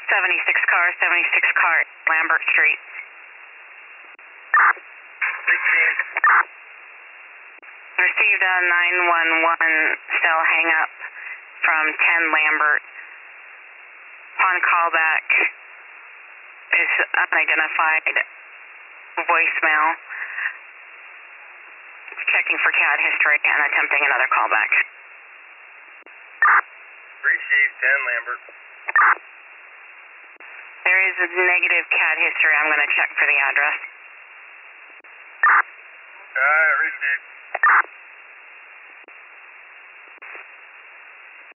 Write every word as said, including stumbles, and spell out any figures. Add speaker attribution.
Speaker 1: seventy-six car, seventy-six car, Lambert Street.
Speaker 2: Received.
Speaker 1: Received a nine one one cell hang up from ten Lambert. Upon callback is unidentified voicemail. Checking for C A D history and attempting another callback.
Speaker 2: Received ten Lambert.
Speaker 1: There is a negative C A D history. I'm going to check for the address.
Speaker 2: Alright, received.